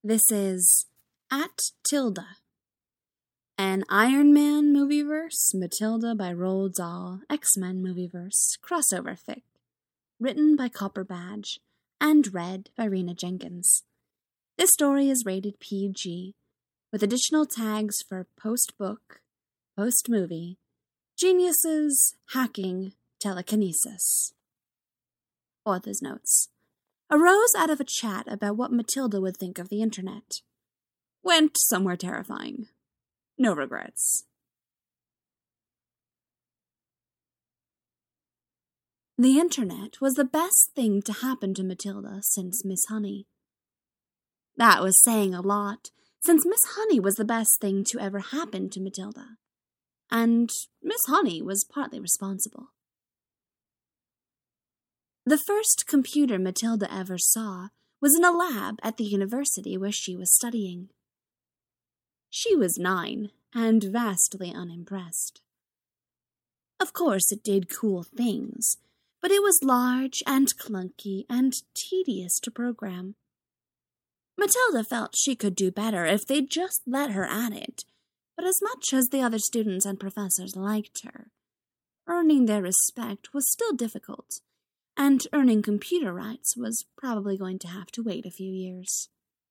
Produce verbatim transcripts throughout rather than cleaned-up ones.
This is At Tilda, an Iron Man movieverse, Matilda by Roald Dahl, X-Men movieverse, crossover fic, written by Copper Badge, and read by Rena Jenkins. This story is rated P G, with additional tags for post-book, post-movie, geniuses, hacking, telekinesis. Author's notes. Arose out of a chat about what Matilda would think of the internet. Went somewhere terrifying. No regrets. The internet was the best thing to happen to Matilda since Miss Honey. That was saying a lot, since Miss Honey was the best thing to ever happen to Matilda. And Miss Honey was partly responsible. The first computer Matilda ever saw was in a lab at the university where she was studying. She was nine and vastly unimpressed. Of course it did cool things, but it was large and clunky and tedious to program. Matilda felt she could do better if they'd just let her at it, but as much as the other students and professors liked her, earning their respect was still difficult, and earning computer rights was probably going to have to wait a few years.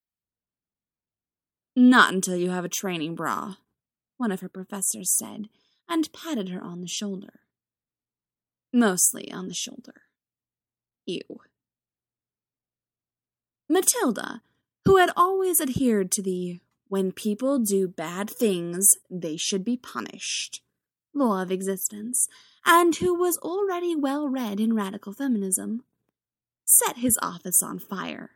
Not until you have a training bra, one of her professors said, and patted her on the shoulder. Mostly on the shoulder. Ew. Matilda, who had always adhered to the when people do bad things, they should be punished law of existence, and who was already well read in radical feminism, set his office on fire.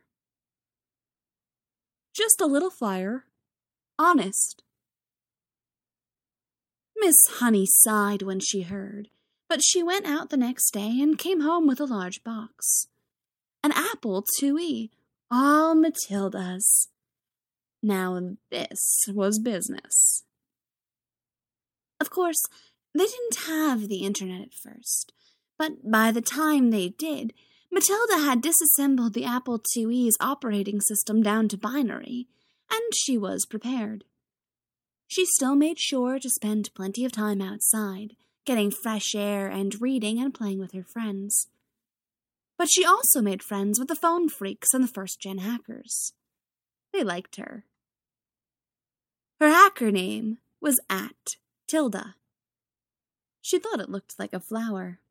Just a little fire. Honest. Miss Honey sighed when she heard, but she went out the next day and came home with a large box. An Apple two E, all Matilda's. Now this was business. Of course, they didn't have the internet at first, but by the time they did, Matilda had disassembled the Apple two E's operating system down to binary, and she was prepared. She still made sure to spend plenty of time outside, getting fresh air and reading and playing with her friends. But she also made friends with the phone freaks and the first-gen hackers. They liked her. Her hacker name was At Tilda. She thought it looked like a flower.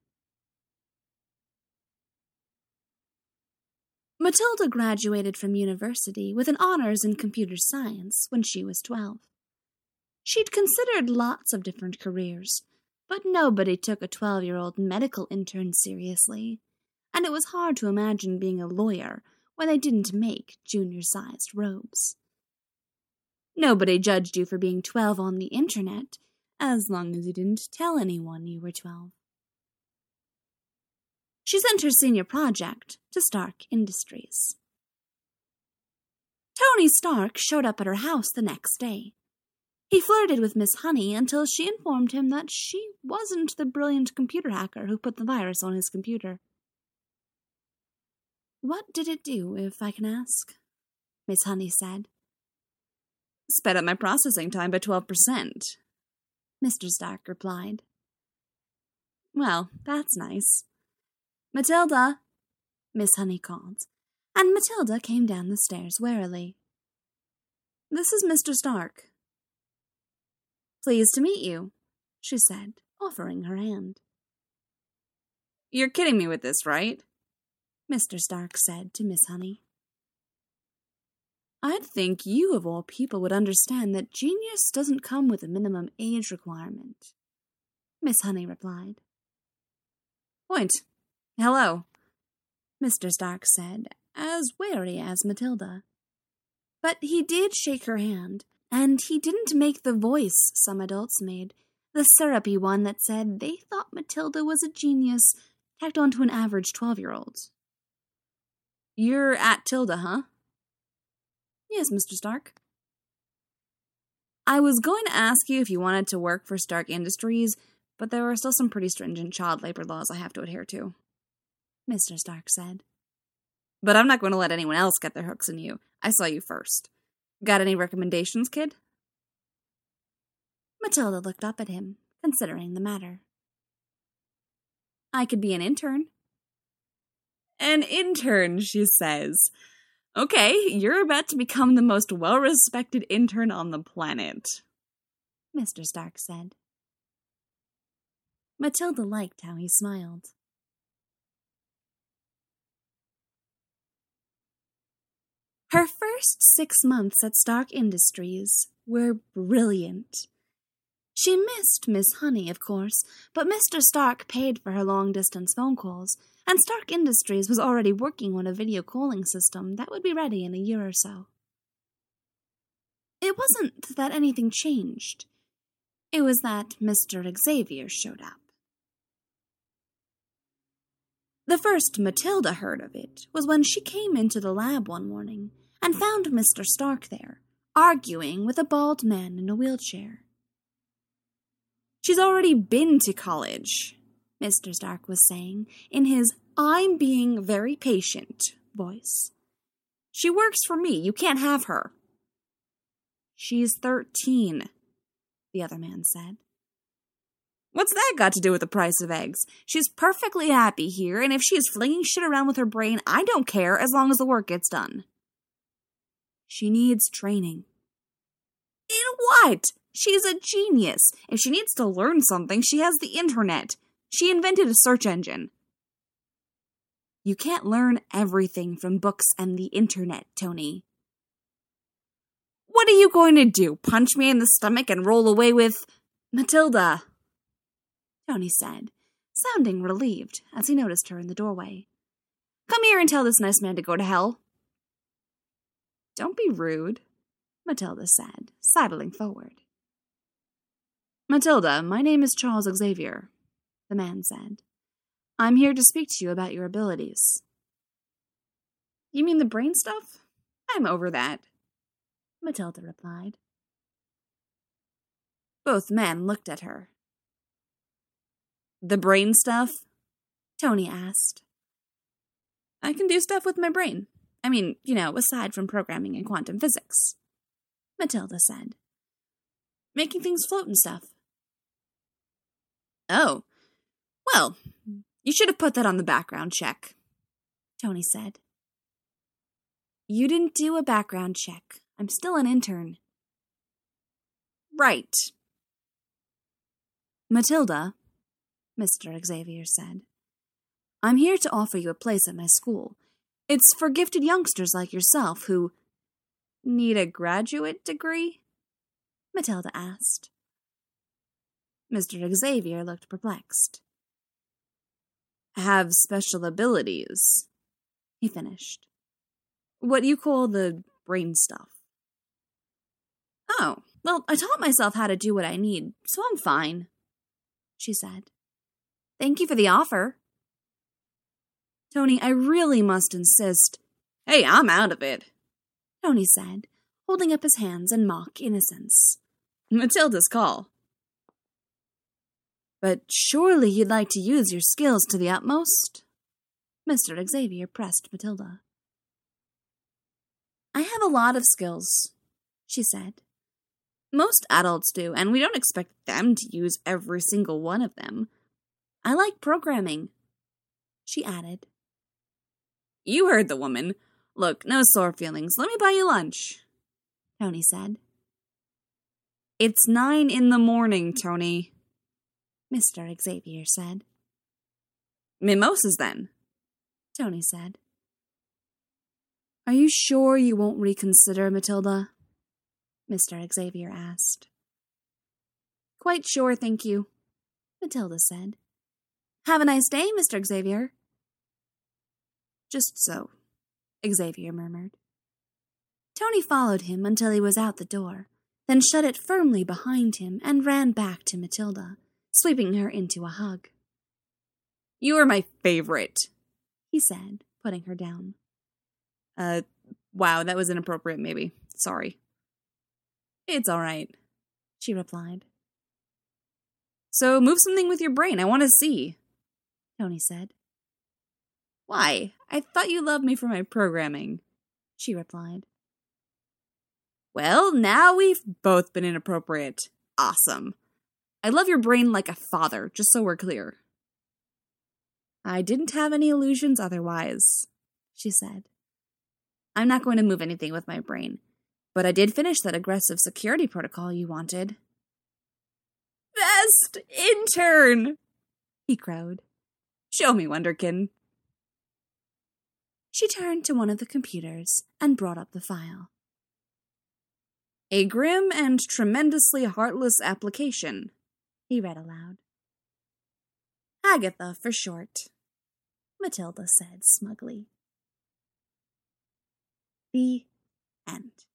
Matilda graduated from university with an honors in computer science when she was twelve. She'd considered lots of different careers, but nobody took a twelve-year-old medical intern seriously, and it was hard to imagine being a lawyer when they didn't make junior-sized robes. Nobody judged you for being twelve on the internet, as long as you didn't tell anyone you were twelve. She sent her senior project to Stark Industries. Tony Stark showed up at her house the next day. He flirted with Miss Honey until she informed him that she wasn't the brilliant computer hacker who put the virus on his computer. What did it do, if I can ask? Miss Honey said. Sped up my processing time by twelve percent. Mister Stark replied. Well, that's nice. Matilda, Miss Honey called, and Matilda came down the stairs warily. This is Mister Stark. Pleased to meet you, she said, offering her hand. You're kidding me with this, right? Mister Stark said to Miss Honey. I'd think you, of all people, would understand that genius doesn't come with a minimum age requirement, Miss Honey replied. Point. Hello, Mister Stark said, as wary as Matilda. But he did shake her hand, and he didn't make the voice some adults made, the syrupy one that said they thought Matilda was a genius tacked onto an average twelve-year-old. You're At Tilda, huh? Yes, Mister Stark. I was going to ask you if you wanted to work for Stark Industries, but there are still some pretty stringent child labor laws I have to adhere to, Mister Stark said. But I'm not going to let anyone else get their hooks in you. I saw you first. Got any recommendations, kid? Matilda looked up at him, considering the matter. I could be an intern. An intern, she says. Okay, you're about to become the most well-respected intern on the planet, Mister Stark said. Matilda liked how he smiled. Her first six months at Stark Industries were brilliant. She missed Miss Honey, of course, but Mister Stark paid for her long-distance phone calls, and Stark Industries was already working on a video calling system that would be ready in a year or so. It wasn't that anything changed. It was that Mister Xavier showed up. The first Matilda heard of it was when she came into the lab one morning and found Mister Stark there, arguing with a bald man in a wheelchair. She's already been to college, Mister Stark was saying in his I'm being very patient voice. She works for me. You can't have her. She's thirteen, the other man said. What's that got to do with the price of eggs? She's perfectly happy here, and if she is flinging shit around with her brain, I don't care as long as the work gets done. She needs training. In what? She's a genius. If she needs to learn something, she has the internet. She invented a search engine. You can't learn everything from books and the internet, Tony. What are you going to do? Punch me in the stomach and roll away with... Matilda, Tony said, sounding relieved as he noticed her in the doorway. Come here and tell this nice man to go to hell. Don't be rude, Matilda said, sidling forward. Matilda, my name is Charles Xavier, the man said. I'm here to speak to you about your abilities. You mean the brain stuff? I'm over that, Matilda replied. Both men looked at her. The brain stuff? Tony asked. I can do stuff with my brain. I mean, you know, aside from programming and quantum physics, Matilda said. Making things float and stuff. Oh, well, you should have put that on the background check, Tony said. You didn't do a background check. I'm still an intern. Right. Matilda, Mister Xavier said, I'm here to offer you a place at my school. It's for gifted youngsters like yourself who... Need a graduate degree? Matilda asked. Mister Xavier looked perplexed. Have special abilities, he finished. What you call the brain stuff. Oh, well, I taught myself how to do what I need, so I'm fine, she said. Thank you for the offer. Tony, I really must insist. Hey, I'm out of it, Tony said, holding up his hands in mock innocence. Matilda's call. But surely you'd like to use your skills to the utmost? Mister Xavier pressed Matilda. I have a lot of skills, she said. Most adults do, and we don't expect them to use every single one of them. I like programming, she added. You heard the woman. Look, no sore feelings. Let me buy you lunch, Tony said. It's nine in the morning, Tony, Mister Xavier said. Mimosas, then, Tony said. Are you sure you won't reconsider, Matilda? Mister Xavier asked. Quite sure, thank you, Matilda said. Have a nice day, Mister Xavier. Just so, Xavier murmured. Tony followed him until he was out the door, then shut it firmly behind him and ran back to Matilda, sweeping her into a hug. You are my favorite, he said, putting her down. Uh, wow, that was inappropriate, maybe. Sorry. It's all right, she replied. So move something with your brain. I want to see, Tony said. Why? I thought you loved me for my programming, she replied. Well, now we've both been inappropriate. Awesome. I love your brain like a father, just so we're clear. I didn't have any illusions otherwise, she said. I'm not going to move anything with my brain, but I did finish that aggressive security protocol you wanted. Best intern! He crowed. Show me, Wonderkin. She turned to one of the computers and brought up the file. A grim and tremendously heartless application, he read aloud. Agatha, for short, Matilda said smugly. The end.